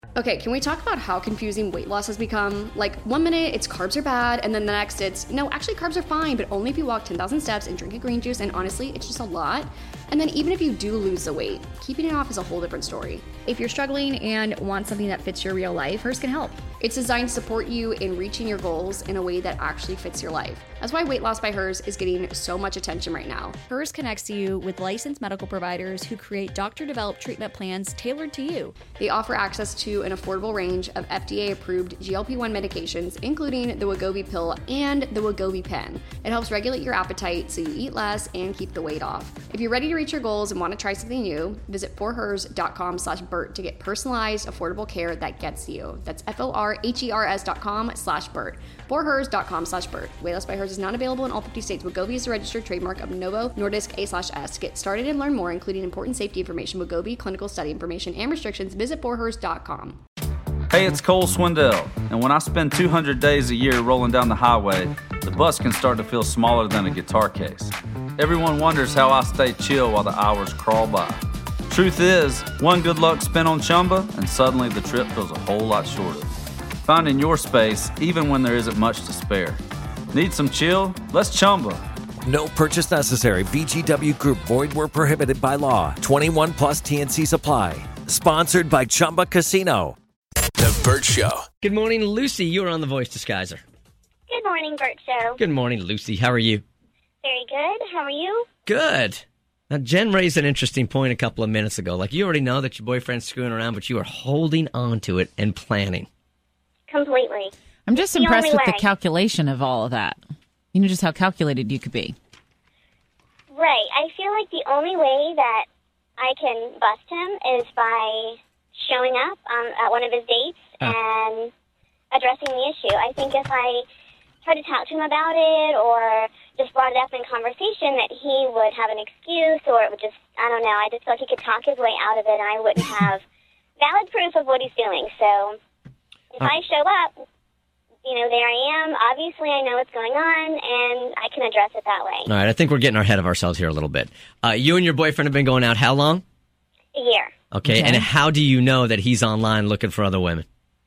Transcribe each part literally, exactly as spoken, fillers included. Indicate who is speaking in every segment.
Speaker 1: Okay, can we talk about how confusing weight loss has become? Like, one minute it's carbs are bad, and then the next it's, no, actually carbs are fine, but only if you walk ten thousand steps and drink a green juice, and honestly, it's just a lot. And then even if you do lose the weight, keeping it off is a whole different story.
Speaker 2: If you're struggling and want something that fits your real life, Hers can help.
Speaker 1: It's designed to support you in reaching your goals in a way that actually fits your life. That's why Weight Loss by Hers is getting so much attention right now.
Speaker 2: Hers connects you with licensed medical providers who create doctor-developed treatment plans tailored to you.
Speaker 1: They offer access to an affordable range of F D A-approved G L P one medications, including the Wegovy pill and the Wegovy pen. It helps regulate your appetite so you eat less and keep the weight off. If you're ready to reach your goals and want to try something new, visit forhers.com slash Bert to get personalized, affordable care that gets you. That's F-O-R-H-E-R-S dot com slash Bert. forhers.com slash Bert. Weight Loss by Hers is not available in all fifty states. Wegovy is a registered trademark of Novo Nordisk A slash S. To get started and learn more, including important safety information, Wegovy, clinical study information, and restrictions, visit forhers dot com.
Speaker 3: Hey, it's Cole Swindell, and when I spend two hundred days a year rolling down the highway, the bus can start to feel smaller than a guitar case. Everyone wonders how I stay chill while the hours crawl by. Truth is, one good luck spin on Chumba, and suddenly the trip feels a whole lot shorter. Finding your space, even when there isn't much to spare. Need some chill? Let's Chumba.
Speaker 4: No purchase necessary. V G W Group. Void where prohibited by law. twenty-one plus T N C supply. Sponsored by Chumba Casino.
Speaker 5: The Bert Show.
Speaker 6: Good morning, Lucy. You're on the Voice Disguiser.
Speaker 7: Good morning, Bert Show.
Speaker 6: Good morning, Lucy. How are you?
Speaker 7: Very good. How are you?
Speaker 6: Good. Now, Jen raised an interesting point a couple of minutes ago. Like, you already know that your boyfriend's screwing around, but you are holding on to it and planning.
Speaker 7: Completely.
Speaker 8: I'm just
Speaker 7: the
Speaker 8: impressed with
Speaker 7: way.
Speaker 8: the calculation of all of that. You know, just how calculated you could be.
Speaker 7: Right. I feel like the only way that I can bust him is by showing up um, at one of his dates
Speaker 6: Oh.
Speaker 7: and addressing the issue. I think if I tried to talk to him about it or just brought it up in conversation, that he would have an excuse, or it would just, I don't know, I just feel like he could talk his way out of it and I wouldn't have valid proof of what he's doing. So if
Speaker 6: Uh.
Speaker 7: I show up, you know, there I am. Obviously, I know what's going on, and I can address it that way.
Speaker 6: All right, I think we're getting ahead of ourselves here a little bit. Uh, you and your boyfriend have been going out how long?
Speaker 7: A year.
Speaker 6: Okay,
Speaker 8: Okay.
Speaker 6: and how do you know that he's online looking for other women?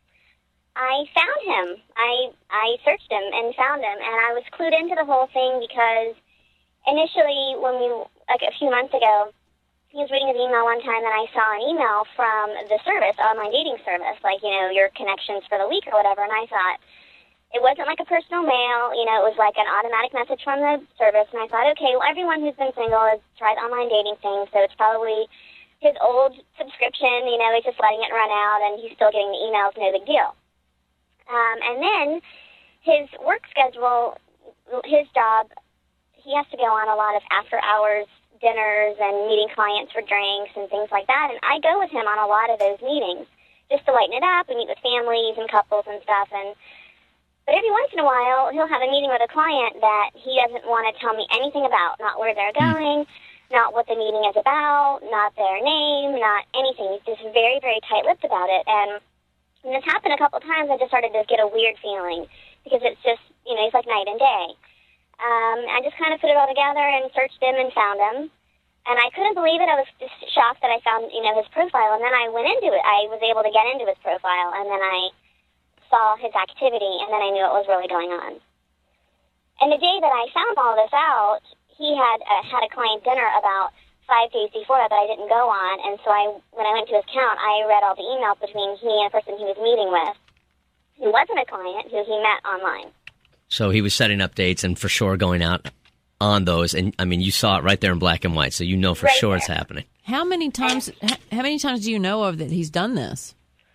Speaker 7: I found him. I I searched him and found him, and I was clued into the whole thing because initially, when we, like a few months ago, he was reading his email one time, and I saw an email from the service, online dating service, like, you know, your connections for the week or whatever, and I thought, it wasn't like a personal mail, you know, it was like an automatic message from the service, and I thought, okay, well, everyone who's been single has tried online dating things, so it's probably his old subscription, you know, he's just letting it run out, and he's still getting the emails, no big deal. Um, and then his work schedule, his job, he has to go on a lot of after-hours dinners and meeting clients for drinks and things like that, and I go with him on a lot of those meetings just to lighten it up and meet with families and couples and stuff. And but every once in a while, he'll have a meeting with a client that he doesn't want to tell me anything about, not where they're going, not what the meeting is about, not their name, not anything. He's just very, very tight-lipped about it. And when this happened a couple of times, I just started to get a weird feeling because it's just, you know, he's like night and day. Um, I just kind of put it all together and searched him and found him. And I couldn't believe it. I was just shocked that I found, you know, his profile. And then I went into it. I was able to get into his profile. And then I saw his activity. And then I knew what was really going on. And the day that I found all this out, he had uh, had a client dinner about five days before that that I didn't go on. And so I, when I went to his account, I read all the emails between he and a person he was meeting with who wasn't a client, who he met online.
Speaker 6: So he was setting up dates and for sure going out on those. And, I mean, you saw it right there in black and white, so you know for
Speaker 7: Right
Speaker 6: sure
Speaker 7: there.
Speaker 6: it's happening.
Speaker 8: How many times? h- How many times do you know of that he's done this?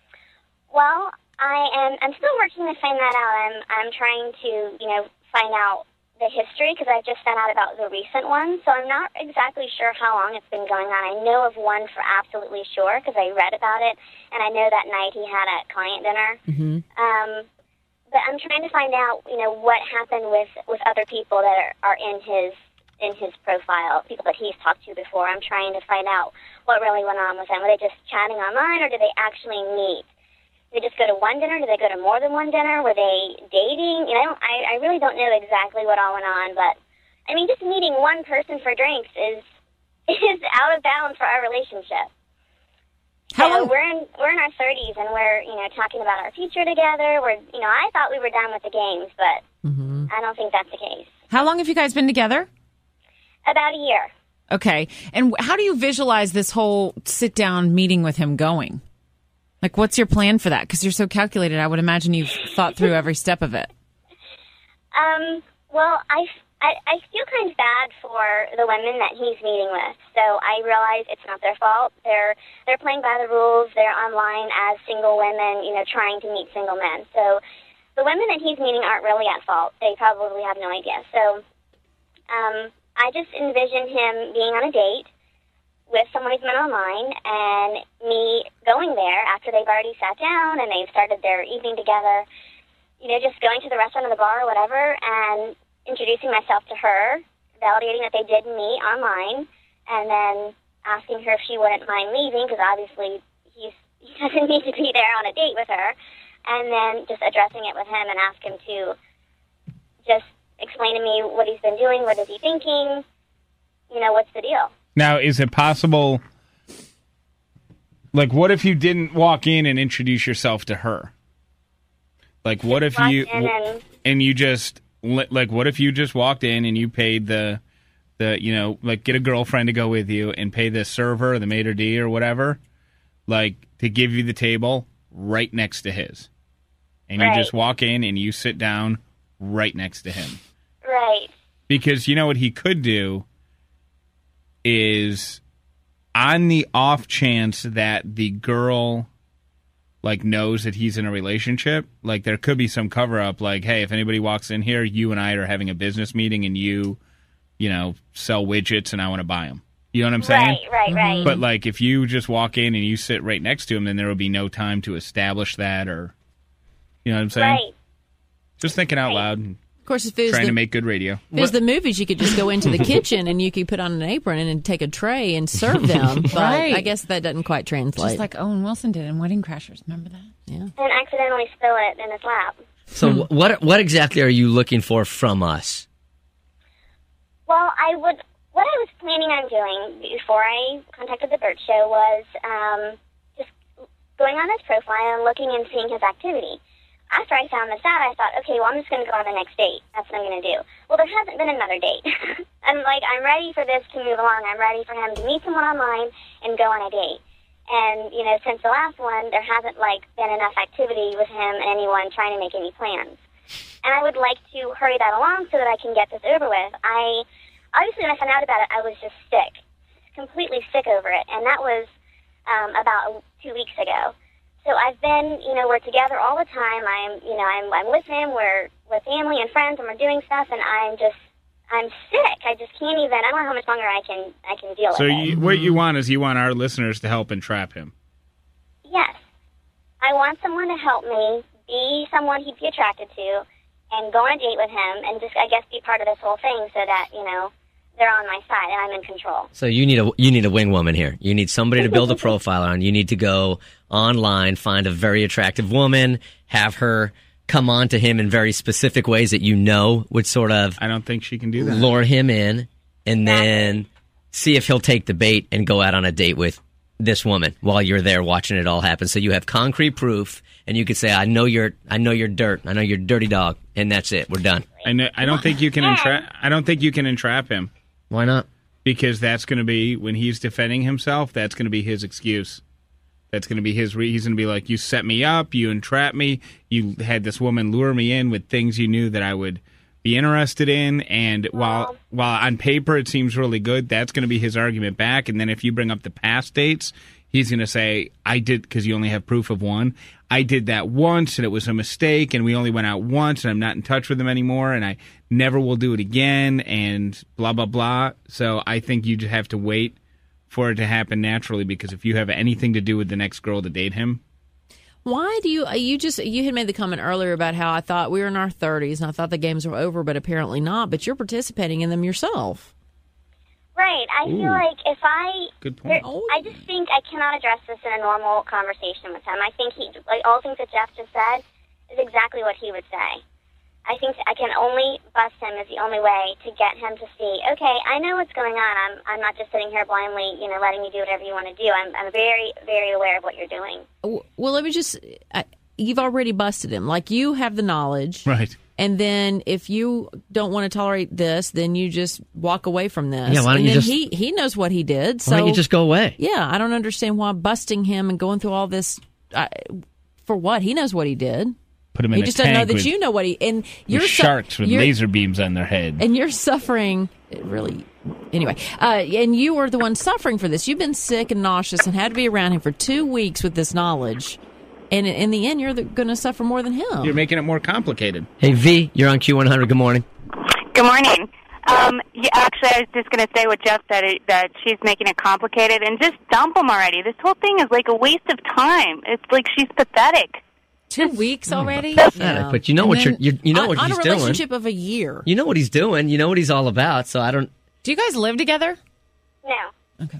Speaker 7: Well, I am. I'm still working to find that out. I'm. I'm trying to, you know, find out the history because I've just found out about the recent one. So I'm not exactly sure how long it's been going on. I know of one for absolutely sure because I read about it, and I know that night he had a client dinner.
Speaker 8: Mm-hmm.
Speaker 7: Um, but I'm trying to find out, you know, what happened with, with other people that are, are in his in his profile, people that he's talked to before. I'm trying to find out what really went on with them. Were they just chatting online, or did they actually meet? Did they just go to one dinner? Did they go to more than one dinner? Were they dating? You know, I, I really don't know exactly what all went on, but I mean, just meeting one person for drinks is is out of bounds for our relationship.
Speaker 5: How
Speaker 7: you know,
Speaker 5: long?
Speaker 7: we're in we're in our thirties, and we're you know talking about our future together. We're you know I thought we were done with the games, but
Speaker 5: Mm-hmm.
Speaker 7: I don't think that's the case.
Speaker 5: How long have you guys been together?
Speaker 7: About a year.
Speaker 5: Okay. And how do you visualize this whole sit-down meeting with him going? Like, what's your plan for that? Because you're so calculated. I would imagine you've thought through every step of it.
Speaker 7: Um. Well, I, I I feel kind of bad for the women that he's meeting with. So I realize it's not their fault. They're they're playing by the rules. They're online as single women, you know, trying to meet single men. So the women that he's meeting aren't really at fault. They probably have no idea. So um, I just envision him being on a date with someone he's met online, and me going there after they've already sat down and they've started their evening together. You know, just going to the restaurant or the bar or whatever, and introducing myself to her, validating that they did meet online, and then asking her if she wouldn't mind leaving, because obviously he's, he doesn't need to be there on a date with her, and then just addressing it with him and ask him to just explain to me what he's been doing, what is he thinking, you know, what's the deal.
Speaker 9: Now, is it possible, like, what if you didn't walk in and introduce yourself to her? Like, what if
Speaker 7: walked
Speaker 9: you,
Speaker 7: in and-
Speaker 9: and you just, like, what if you just walked in and you paid the, the, you know, like, get a girlfriend to go with you and pay the server, the maitre d' or whatever, like, to give you the table right next to his. And you
Speaker 7: Right.
Speaker 9: just walk in and you sit down right next to him.
Speaker 7: Right.
Speaker 9: Because you know what he could do is, on the off chance that the girl, like, knows that he's in a relationship, like, there could be some cover-up, like, hey, if anybody walks in here, you and I are having a business meeting and you, you know, sell widgets and I want to buy them. You know what I'm saying?
Speaker 7: Right, right, right.
Speaker 9: But, like, if you just walk in and you sit right next to him, then there will be no time to establish that, or, you know what I'm saying?
Speaker 7: Right.
Speaker 9: Just thinking out loud and
Speaker 8: Of course, if it was
Speaker 9: trying
Speaker 8: the,
Speaker 9: to make good radio.
Speaker 8: if it was the movies, you could just go into the kitchen and you could put on an apron and take a tray and serve them. But
Speaker 5: Right.
Speaker 8: I guess that doesn't quite translate.
Speaker 5: Just like Owen Wilson did in Wedding Crashers. Remember that?
Speaker 8: yeah.
Speaker 7: And accidentally spill it in his lap.
Speaker 6: So wh- what what exactly are you looking for from us?
Speaker 7: Well, I would. What I was planning on doing before I contacted the Burt Show was um, just going on his profile and looking and seeing his activity. After I found this out, I thought, okay, well, I'm just going to go on the next date. That's what I'm going to do. Well, there hasn't been another date. I'm like, I'm ready for this to move along. I'm ready for him to meet someone online and go on a date. And, you know, since the last one, there hasn't, like, been enough activity with him and anyone trying to make any plans. And I would like to hurry that along so that I can get this over with. I, obviously, when I found out about it, I was just sick, completely sick over it. And that was um, about two weeks ago. So I've been, you know, we're together all the time. I'm, you know, I'm, I'm with him. We're with family and friends, and we're doing stuff. And I'm just, I'm sick. I just can't even. I don't know how much longer I can, I can deal
Speaker 9: So
Speaker 7: with it.
Speaker 9: you, what you want is you want our listeners to help entrap him.
Speaker 7: Yes, I want someone to help me be someone he'd be attracted to, and go on a date with him, and just, I guess, be part of this whole thing, so that you know they're on my side and I'm in control.
Speaker 6: So you need a you need a wing woman here. You need somebody to build a profile on. You need to go online, find a very attractive woman, have her come on to him in very specific ways that you know would sort of
Speaker 9: I don't think she can do that.
Speaker 6: lure him in, and then see if he'll take the bait and go out on a date with this woman while you're there watching it all happen. So you have concrete proof, and you could say, "I know you're, I know you're dirt. I know you're dirty dog," and that's it. We're done.
Speaker 9: I know, I don't think you can entrap. I don't think you can entrap him.
Speaker 6: Why not?
Speaker 9: Because that's going to be, when he's defending himself, that's going to be his excuse. That's going to be his. Re- he's going to be like, "You set me up. You entrapped me. You had this woman lure me in with things you knew that I would be interested in." And while while on paper it seems really good, that's going to be his argument back. And then if you bring up the past dates, he's going to say, "I did," because you only have proof of one. "I did that once, and it was a mistake, and we only went out once, and I'm not in touch with him anymore, and I never will do it again," and blah, blah, blah. So I think you just have to wait for it to happen naturally, because if you have anything to do with the next girl to date him.
Speaker 8: Why do you, you just, you had made the comment earlier about how I thought we were in our thirties and I thought the games were over, but apparently not, but you're participating in them yourself.
Speaker 7: Right. I
Speaker 9: Ooh.
Speaker 7: feel like if I,
Speaker 9: Good point.
Speaker 7: there- I just think I cannot address this in a normal conversation with him. I think he, like all things that Jeff just said, is exactly what he would say. I think I can only bust him is the only way to get him to see, okay, I know what's going on. I'm I'm not just sitting here blindly, you know, letting you do whatever you want to do. I'm I'm very, very aware of what you're doing.
Speaker 8: Well, let me just, uh, you've already busted him. Like, you have the knowledge.
Speaker 9: Right.
Speaker 8: And then if you don't want to tolerate this, then you just walk away from this.
Speaker 6: Yeah, why don't
Speaker 8: and
Speaker 6: you
Speaker 8: then
Speaker 6: just-
Speaker 8: he, he knows what he did. So
Speaker 6: Why don't you just go away?
Speaker 8: Yeah, I don't understand why busting him and going through all this, uh, for what? He knows what he did.
Speaker 9: Put him in
Speaker 8: He
Speaker 9: a
Speaker 8: just doesn't know
Speaker 9: tank
Speaker 8: that
Speaker 9: with,
Speaker 8: you know what he, and you're
Speaker 9: with
Speaker 8: su-
Speaker 9: sharks with
Speaker 8: you're-
Speaker 9: laser beams on their head.
Speaker 8: and you're suffering. It really, anyway. Uh, and you were the one suffering for this. You've been sick and nauseous and had to be around him for two weeks with this knowledge. And in the end, you're going to suffer more than him.
Speaker 9: You're making it more complicated.
Speaker 6: Hey, V, you're on Q one hundred. Good morning.
Speaker 10: Good morning. Um, yeah, actually, I was just going to say what Jeff said, it, that she's making it complicated, and just dump him already. This whole thing is like a waste of time. It's like she's pathetic.
Speaker 5: Two weeks already?
Speaker 6: Yeah. But you know
Speaker 5: And
Speaker 6: what
Speaker 5: then-
Speaker 6: you're, you're you know
Speaker 8: on,
Speaker 6: what
Speaker 8: on
Speaker 6: he's
Speaker 8: a
Speaker 6: doing.
Speaker 8: relationship of a year.
Speaker 6: You know what he's doing. You know what he's all about. So I don't.
Speaker 5: Do you guys live together?
Speaker 7: No.
Speaker 5: Okay.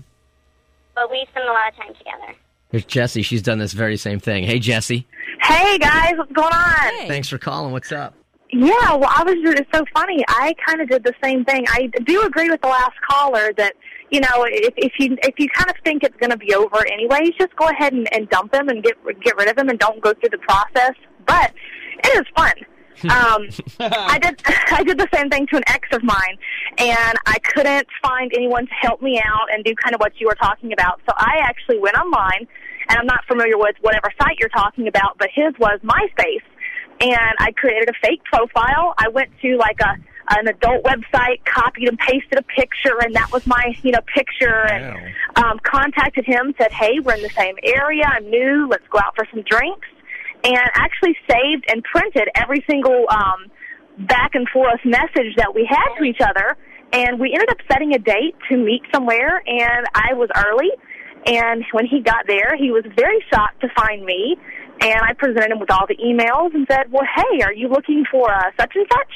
Speaker 7: But we spend a lot of time together.
Speaker 6: Here's Jessie. She's done this very same thing. Hey, Jessie.
Speaker 10: Hey, guys, what's going on?
Speaker 8: Hey.
Speaker 6: Thanks for calling. What's up?
Speaker 10: Yeah, well, I was just, it's so funny. I kind of did the same thing. I do agree with the last caller that, you know, if, if you if you kind of think it's going to be over anyways, just go ahead and, and dump him and get get rid of him and don't go through the process. But it is fun. um, I did I did the same thing to an ex of mine, and I couldn't find anyone to help me out and do kind of what you were talking about. So I actually went online, and I'm not familiar with whatever site you're talking about, but his was MySpace. And I created a fake profile. I went to like a an adult website, copied and pasted a picture, and that was my, you know, picture. And um, contacted him, said, "Hey, we're in the same area. I'm new. Let's go out for some drinks." And actually saved and printed every single um, back and forth message that we had to each other. And we ended up setting a date to meet somewhere. And I was early. And when he got there, he was very shocked to find me. And I presented him with all the emails and said, "Well, hey, are you looking for uh, such and such?"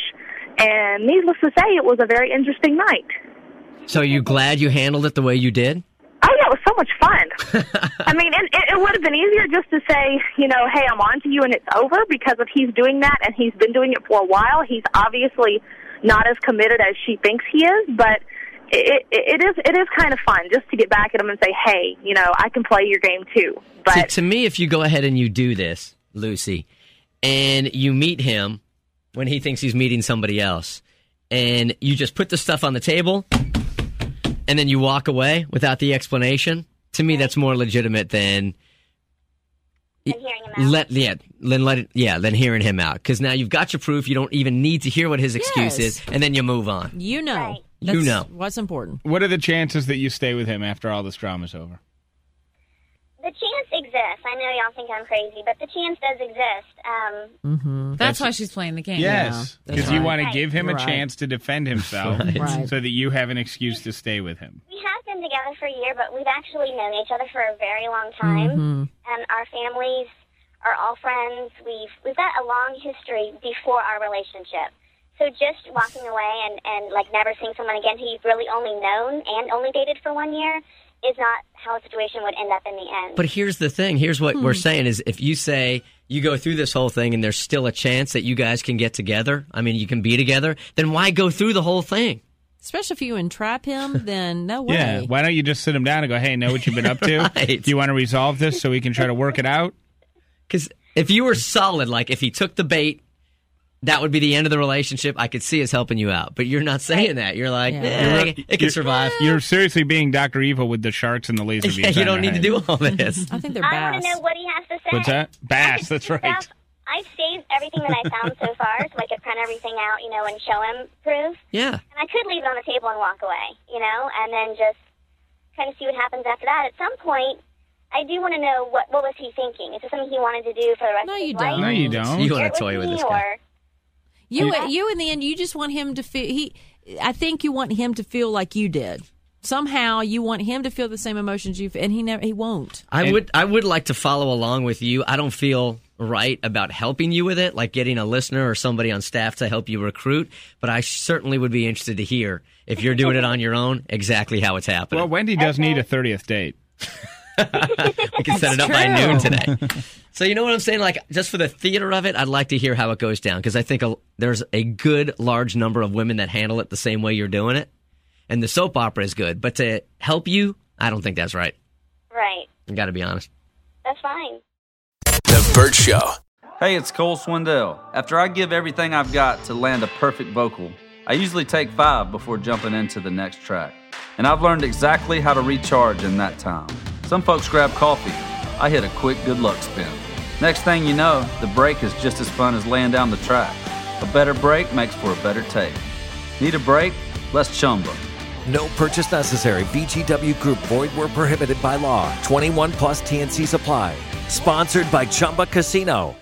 Speaker 10: And needless to say, it was a very interesting night.
Speaker 6: So are you glad you handled it the way you did?
Speaker 10: Oh, yeah, it was so much fun. I mean, and it, it would have been easier just to say, you know, hey, I'm on to you and it's over, because if he's doing that and he's been doing it for a while, he's obviously not as committed as she thinks he is, but it, it, it is it is kind of fun just to get back at him and say, hey, you know, I can play your game too. But
Speaker 6: See, to me, if you go ahead and you do this, Lucy, and you meet him when he thinks he's meeting somebody else, and you just put the stuff on the table, and then you walk away without the explanation, to me, that's more legitimate than
Speaker 7: And hearing him out.
Speaker 6: let yeah, then let it yeah, then hearing him out, because now you've got your proof. You don't even need to hear what his excuse
Speaker 8: Yes.
Speaker 6: is, and then you move on.
Speaker 8: You know.
Speaker 7: Right.
Speaker 6: You
Speaker 8: That's
Speaker 6: know.
Speaker 8: what's important.
Speaker 9: What are the chances that you stay with him after all this drama's over?
Speaker 7: The chance exists. I know y'all think I'm crazy, but the chance does exist. Um,
Speaker 8: Mm-hmm.
Speaker 5: That's why she's playing the game.
Speaker 9: Yes,
Speaker 8: Yeah,
Speaker 9: because
Speaker 8: that's
Speaker 9: you
Speaker 8: right.
Speaker 9: want to
Speaker 7: Right.
Speaker 9: give him
Speaker 8: You're
Speaker 9: a
Speaker 8: right.
Speaker 9: chance to defend himself,
Speaker 8: Right.
Speaker 9: so that you have an excuse to stay with him.
Speaker 7: we have been together for a year, but we've actually known each other for a very long time,
Speaker 8: Mm-hmm.
Speaker 7: and our families are all friends. We've we've got a long history before our relationship. So just walking away and, and like never seeing someone again who you've really only known and only dated for one year is not how a situation would end up in the end.
Speaker 6: But here's the thing. Here's what we're saying is, if you say you go through this whole thing and there's still a chance that you guys can get together, I mean, you can be together, then why go through the whole thing?
Speaker 8: Especially if you entrap him, then no way.
Speaker 9: Yeah, why don't you just sit him down and go, hey, know what you've been up to?
Speaker 6: Right.
Speaker 9: Do you want to resolve this so we can try to work it out?
Speaker 6: Because if you were solid, like if he took the bait, that would be the end of the relationship. I could see us helping you out. But you're not saying that. You're like,
Speaker 8: Yeah.
Speaker 6: eh,
Speaker 9: You're-
Speaker 6: it, it can
Speaker 9: you're-
Speaker 6: survive.
Speaker 9: You're seriously being Doctor Evil with the sharks and the laser beams.
Speaker 6: Yeah, you
Speaker 9: on
Speaker 6: don't
Speaker 9: their
Speaker 6: need to
Speaker 9: head.
Speaker 6: do all this.
Speaker 8: I think they're
Speaker 7: I want
Speaker 8: bass.
Speaker 7: to know what he has to say.
Speaker 9: What's that? Bass, that's right.
Speaker 7: Stuff. I've saved everything that I found so far, so I could print everything out, you know, and show him proof.
Speaker 6: Yeah.
Speaker 7: And I could leave it on the table and walk away, you know, and then just kind of see what happens after that. At some point, I do want to know what what was he thinking. Is this something he wanted to do for the rest
Speaker 8: No,
Speaker 7: of his
Speaker 8: you
Speaker 7: life?
Speaker 8: don't.
Speaker 9: No, you don't.
Speaker 6: You want
Speaker 7: Share
Speaker 6: to toy
Speaker 7: it
Speaker 6: with
Speaker 7: me,
Speaker 6: this guy.
Speaker 7: or-
Speaker 8: You,
Speaker 7: Yeah.
Speaker 8: you in the end, you just want him to feel. He, I think you want him to feel like you did. Somehow, you want him to feel the same emotions you, and he never, he won't.
Speaker 6: I
Speaker 9: And-
Speaker 6: would I would like to follow along with you. I don't feel right about helping you with it, like getting a listener or somebody on staff to help you recruit, but I certainly would be interested to hear, if you're doing it on your own, exactly how it's happening.
Speaker 9: Well, Wendy does need a thirtieth date.
Speaker 6: We can set it up by noon today. So you know what I'm saying? Like, just for the theater of it, I'd like to hear how it goes down, because I think a, there's a good large number of women that handle it the same way you're doing it. And the soap opera is good, but to help you, I don't think that's right.
Speaker 7: Right.
Speaker 6: I got to be honest.
Speaker 7: That's fine.
Speaker 11: The Burt Show.
Speaker 3: Hey, it's Cole Swindell. After I give everything I've got to land a perfect vocal, I usually take five before jumping into the next track. And I've learned exactly how to recharge in that time. Some folks grab coffee. I hit a quick good luck spin. Next thing you know, the break is just as fun as laying down the track. A better break makes for a better take. Need a break? Let's Chumba.
Speaker 4: No purchase necessary. V G W Group. Void where prohibited by law. twenty-one plus T N C Supply. Sponsored by Chumba Casino.